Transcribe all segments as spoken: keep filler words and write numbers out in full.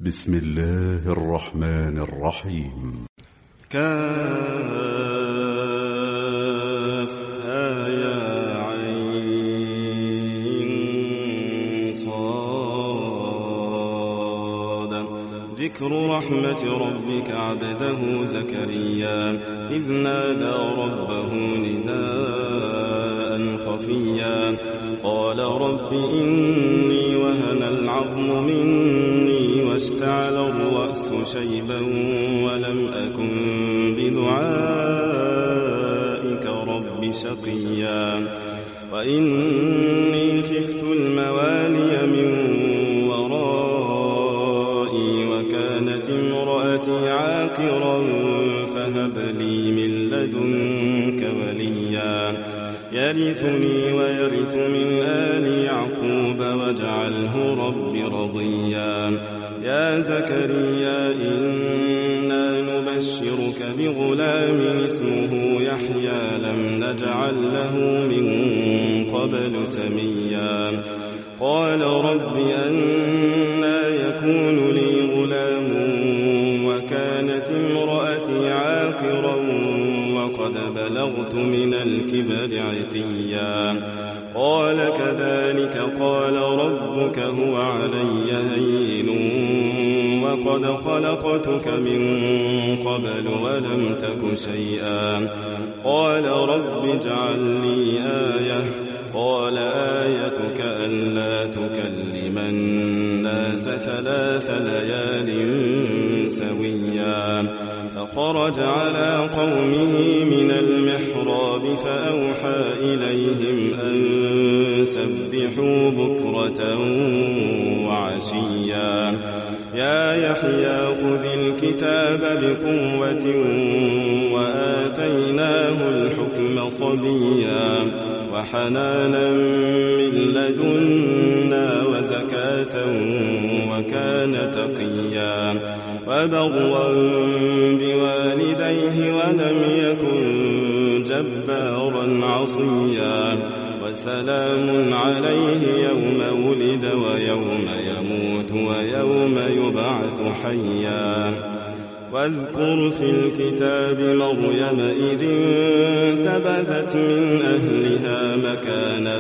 بسم الله الرحمن الرحيم. كافها يا عين صاد. ذكر رحمة ربك عبده زكريا إذ نادى ربه نداء خفيا قال رب إني وهن العظم مني واشتعل الرأس شيبا ولم أكن بدعائك رب شقيا وإني خفت الموالي من ورائي وكانت امرأتي عاقرا فهب لي من لدنك وليا يرثني ويرث من آل يعقوب واجعله رب رضيا. يا زكريا إنا نبشرك بغلام اسمه يحيى لم نجعل له من قبل سميا قال رب أنى يكون لي غلام وكانت امرأتي عاقرا وقد بلغت من الكبر عتيا قال كذلك قال ربك هو علي هين وقد خلقتك من قبل ولم تك شيئا قال رب اجعل لي آية قال آيتك ألا تكلم الناس ثلاث ليال سويا فخرج على قومه من المحراب فأوحى إليهم أن سبحوا بكرة وعشيا يا يحيى خذ الكتاب بقوة وآتيناه الحكم صبيا وحنانا من لدنا وزكاة وكان تقيا وبرا بوالديه ولم يكن جبارا عصيا وسلام عليه يوم ولد ويوم يموت ويوم يبعث حيا واذكر في الكتاب مريم إذ انتبذت من أهلها مكانا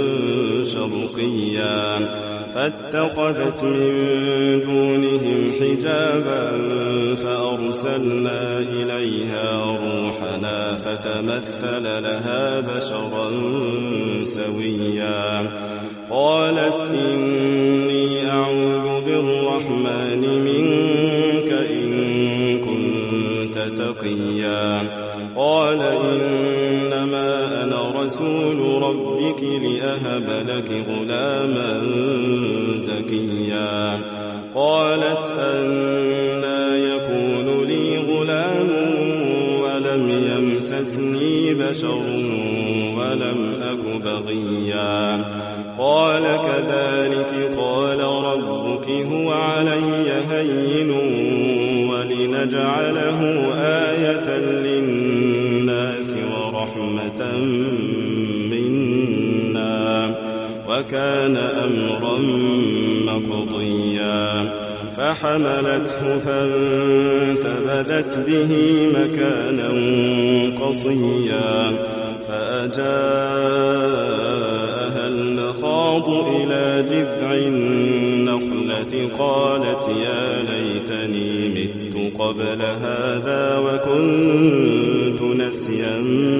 شرقيا فاتخذت من دونهم حجابا فأرسلنا إليها روحنا فتمثل لها بشرا سويا قالت إني أعوذ بالرحمن منك إن كنت تقيا قال إنما أنا رسول ربك لأهب لك غلاما زكيا قالت أنى يكون لي غلام ولم يمسسني بشر ولم أك بغيا قال كذلك قال ربك هو علي هين ولنجعله آية للناس ورحمة منا وكان أمرا مقضيا فحملته فانتبذت به مكانا قصيا فأجاءها المخاض إلى جذع النخلة قالت يا ليتني مت قبل هذا وكنت نسيا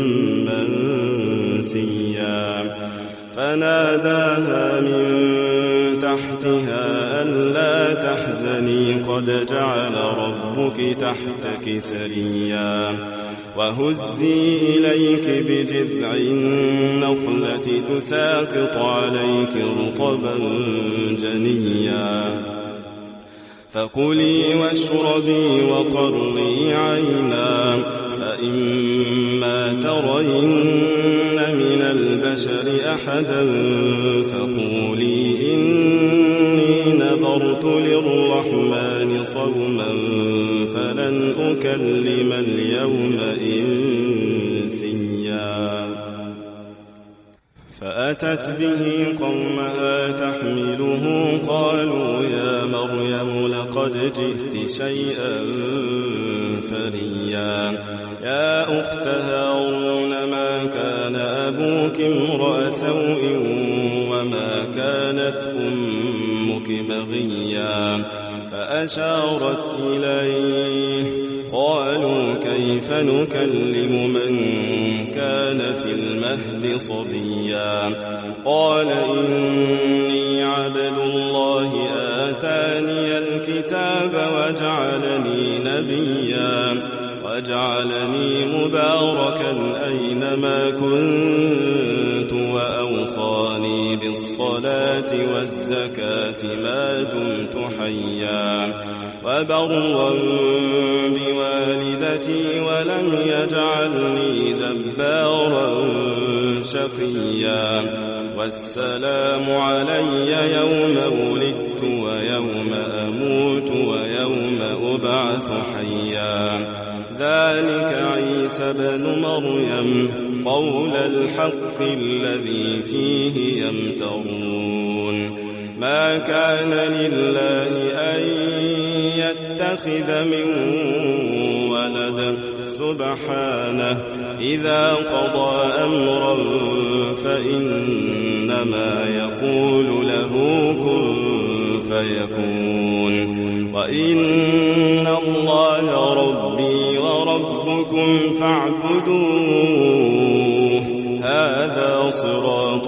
منسيا فناداها من تحتها ألا تحزني قد جعل ربك تحتك سريا وهزي إليك بجذع النخلة تساقط عليك رطبا جنيا فكلي واشربي وقري عينا فإما ترين من البشر أحدا فقولي إني نذرت للرحمن صوما فلن أكلم اليوم إنسيا فأتت به قومها تحمله قالوا يا مريم لقد جئت شيئا فريا يا أخت هارون ما كان أبوك امرأ سوء وما كانت أمك بغيا فأشارت إليه قالوا كيف نكلم من كان في المهد صبيا قال إني عبد الله آتاني الكتاب وجعلني نبيا وجعلني مباركا أينما كنت وأوصاني بالصلاة والزكاة ما دمت حيا وبرا بوالدتي ولم يجعلني جبارا شقيا والسلام علي يوم ولدت ويوم أموت ويوم أبعث حيا ذلك عيسى بن مريم قول الحق الذي فيه يمترون ما كان لله أن يتخذ من ولد سبحانه إذا قضى أمرا فإنما يقول له كن فيكون وإن الله ربي وربكم فاعبدوه هذا صراط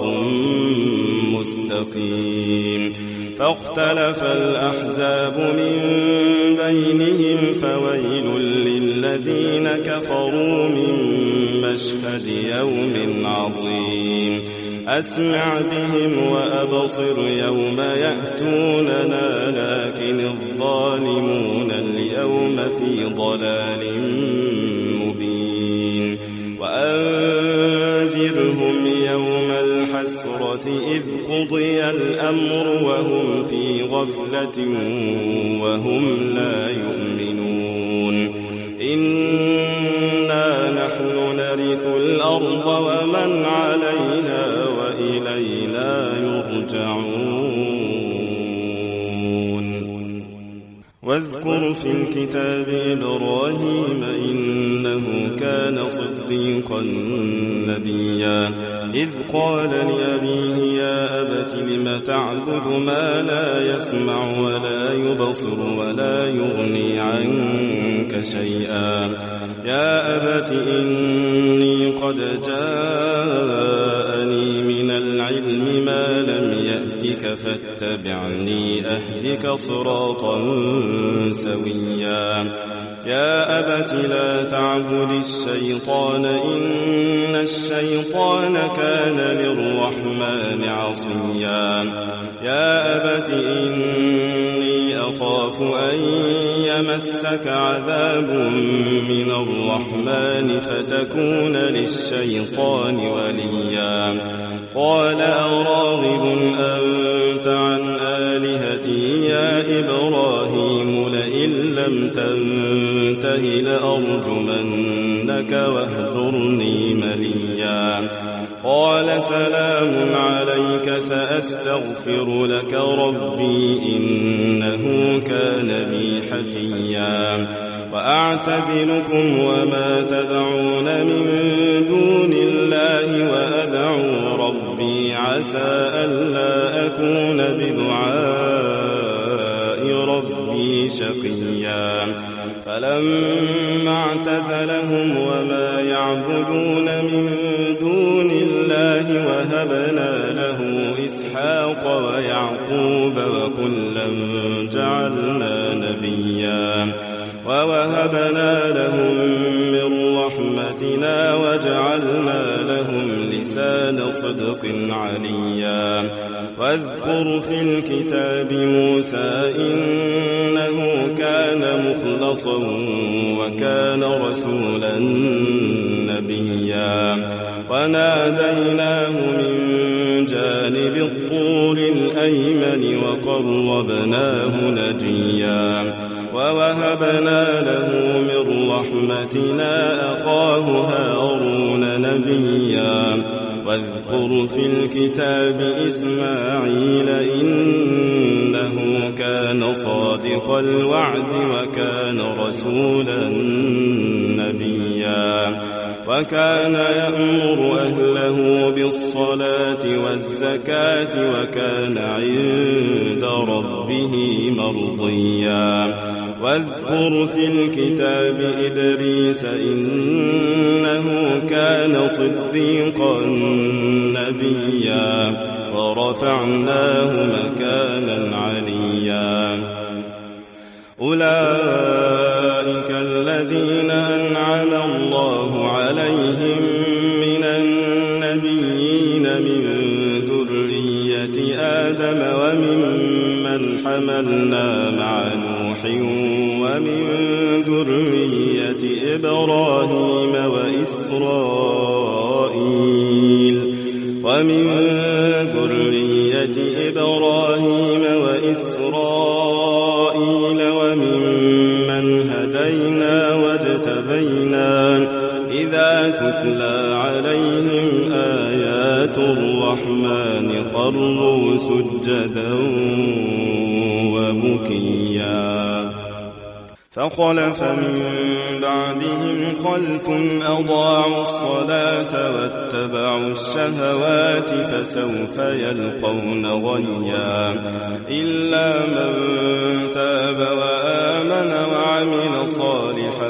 مستقيم فاختلف الأحزاب من بينهم فويل للذين كفروا من مشهد يوم عظيم أسمع بهم وأبصر يوم يأتوننا لكن الظالمون اليوم في ضلال مبين وأنذرهم يوم الحسرة إذ قضي الأمر وهم في غفلة وهم لا يؤمنون إنا نحن نرث الأرض ومن عليها وإلينا يرجعون واذكر في الكتاب إبراهيم إنه كان صديقا نبيا إذ قال لأبيه يا أبت لم تعبد ما لا يسمع ولا يبصر ولا يغني عنك شيئا يا أبت إني قد جاءني من العلم ما لم يأتك فاتبعني أهدك صراطا سويا يا أبت لا تعبد الشيطان إن الشيطان كان للرحمن عصيا يا أبت إني أخاف أن يمسك عذاب من الرحمن فتكون للشيطان وليا قال أراغب أنت عن آلهتي يا إبراهيم لئن لم تنته لأرجمنك واهجرني مليا قال سلام عليك سأستغفر لك ربي إنه كان بي حفيا وأعتزلكم وما تدعون من دون الله وأدعو ربي عسى ألا أكون بدعاء ربي شقيا فلما اعتزلهم وما يعبدون من دون الله وهبنا له إسحاق ويعقوب وكلا جعلنا نبيا ووهبنا لهم من رحمتنا وجعلنا لهم لسان صدق عليا واذكر في الكتاب موسى إنه كان مخلصا وكان رسولا نبيا وناديناه من جانب الطور الأيمن وقربناه نجيا ووهبنا له من رحمتنا أخاه هارون نبيا واذكر في الكتاب إسماعيل إنه كان صادق الوعد وكان رسولا نبيا وكان يأمر أهله بالصلاة والزكاة وكان عند ربه مرضيا واذكر في الكتاب إدريس إنه كان صديقا نبيا ورفعناه مكانا عليا أولئك الذين أنعم الله عليهم من النبيين من ذرية آدم وممن حملنا مع نوح ومن ذرية إبراهيم وإسرائيل ومن ذرية إبراهيم وإسرائيل وممن هدينا واجتبينا إذا تتلى عليهم آيات الرحمن خروا سجدا وبكيا فخلف من بعدهم خلف أضاعوا الصلاة واتبعوا الشهوات فسوف يلقون غيا إلا من تاب وآمن وعمل صالحا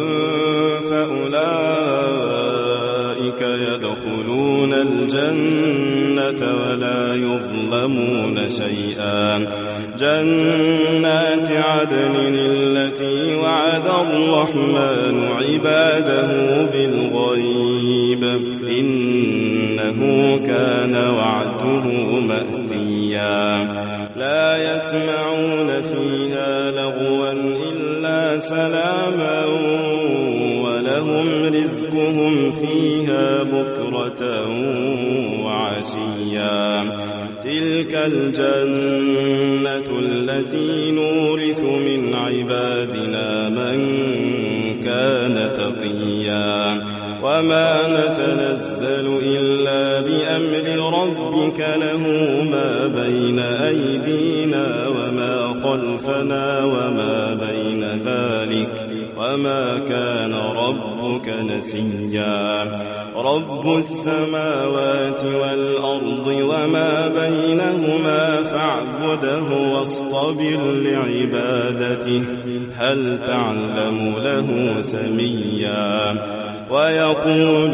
فأولئك يدخلون الجنة ولا يظلمون شيئا جنات عدن التي وعد الرحمن عباده بالغيب إنه كان وعده مأتيا لا يسمعون فيها لغوا إلا سلاما ولهم رزقهم فيها بكرة وعشيا تلك الجنة التي نورث من عبادنا من كان تقيا وما نتنزل إلا بأمر ربك له ما بين أيدينا وما خلفنا وما بين ذلك وما كان ربك نسيا رب السماوات والأرض وما بينهما فاعبده واصطبر لعبادته هل تعلم له سميا ويقول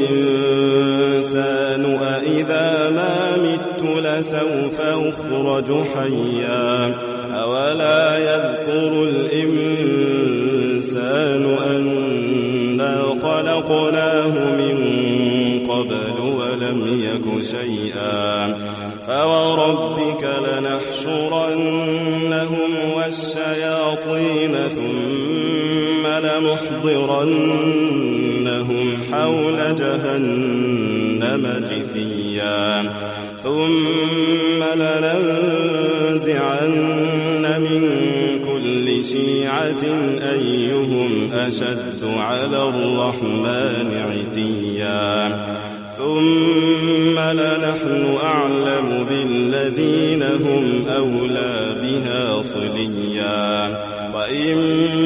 الإنسان أإذا ما مت لسوف أخرج حيا أولا يذكر الإنسان أنا خلقناه من قبل ولم يك شيئا فوربك لنحشرنهم والشياطين ثم لنحضرنهم حول جهنم جثيا ثم لننزعن من كل شيعة أيهم أشد على الرحمن عتيا ثم لنحن أعلم بالذين هم أولى بها صليا وإن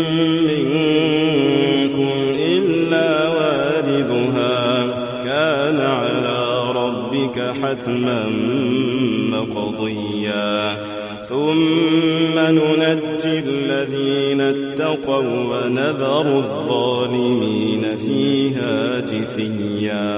منكم إلا واردها كان على ربك حتما مقضيا ثم ننجي الذين اتقوا ونذر الظالمين فيها جثيا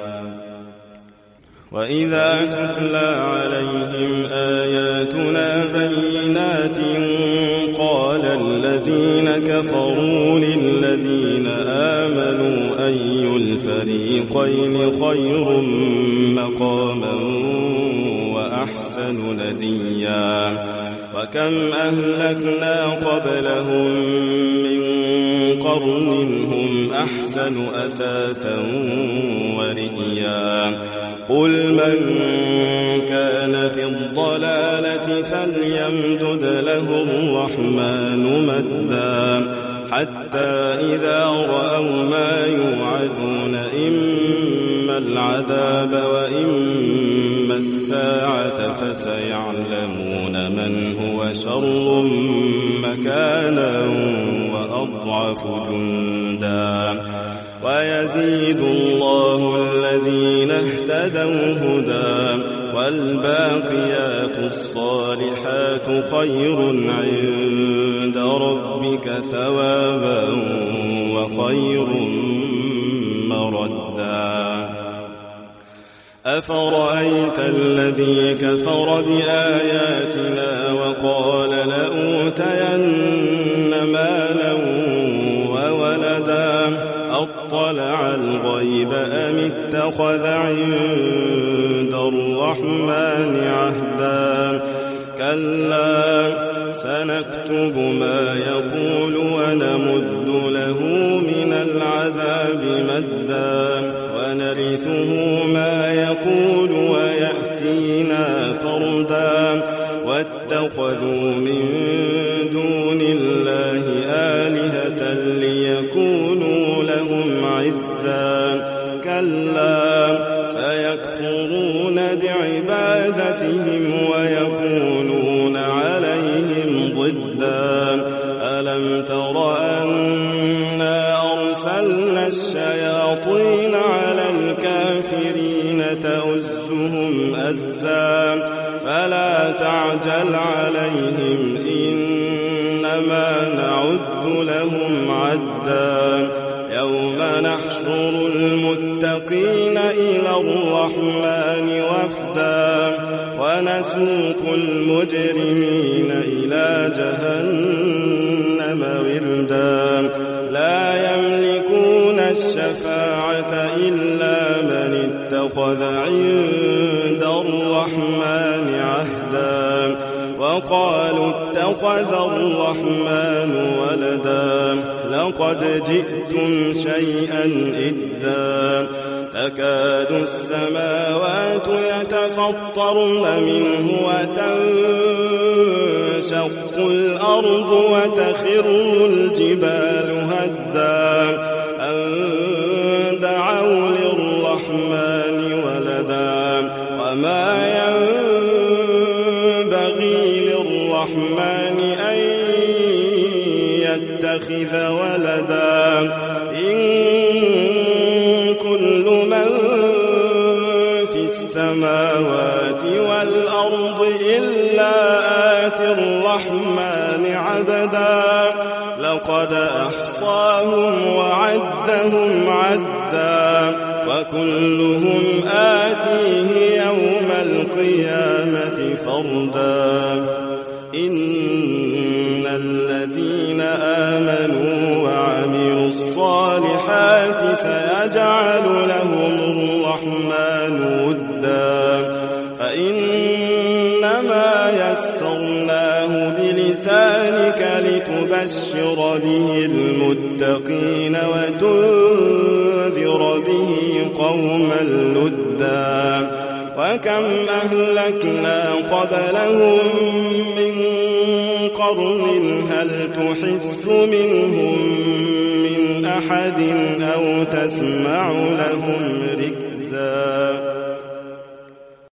وإذا تتلى عليهم آياتنا بينات قال الذين كفروا للذين آمنوا أي الفريقين خير مقاما وأحسن نديا وكم أهلكنا قبلهم من قرن هم أحسن أثاثا ورئيا قل من كان في الضلالة فليمدد له الرحمن مدا حتى إذا رأوا ما يوعدون إما العذاب وإما الساعة فسيعلمون من هو شر مكانا وأضعف جندا ويزيد الله الذين اهتدوا هدى والباقيات الصالحات خير عند ربك ثوابا وخير مردا أفرأيت الذي كفر بآياتنا وقال لأوتين مالا وولدا أطلع الغيب أم اتخذ عند الرحمن عهدا كلا سنكتب ما يقول ونمد له من العذاب مدا ونرثه ما يقول ويأتينا فردا واتخذوا من دون الله آلهة ليكونوا لهم عزا كلا سيكفرون بعبادتهم ويكونون عليهم ضدا ألم تر أنا أرسلنا الشياطين على الكافرين تؤزهم أزا فلا تعجل عليهم إنما نعد لهم عدا يوم نحشر المتقين إلى الرحمن وفدا ونسوق المجرمين إلى جهنم وردا لا يملكون الشفاعة إلا من اتخذ عند الرحمن عهدا وقالوا اتخذ الرحمن ولدا لقد جئتم شيئا إدا تكاد السماوات يتفطرن منه وتنشق الأرض وتخر الجبال هدا أن دعوا للرحمن ولدا وما ينبغي للرحمن أن يتخذ ولدا إن كل من في السماوات والأرض إلا آتي الرحمن عبدا لقد أحصاهم وعدهم عدا وكلهم آتيه يوم القيامة فردا إن الذين آمنوا وعملوا الصالحات سيجعل لهم الرحمن ودا فإنما يسرناه بلسانك لتبشر به المتقين وتنذر به قوما لدا وكم أهلكنا قبلهم من قرن هل تحس منهم من أحد أو تسمع لهم ركزا